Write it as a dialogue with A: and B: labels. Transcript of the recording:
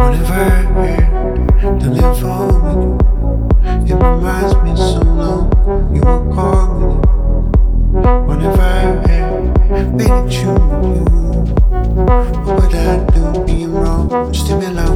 A: Whenever to live for you, it reminds me so long you were calling. Whenever being true with you, what would I do being wrong? Just leave me alone.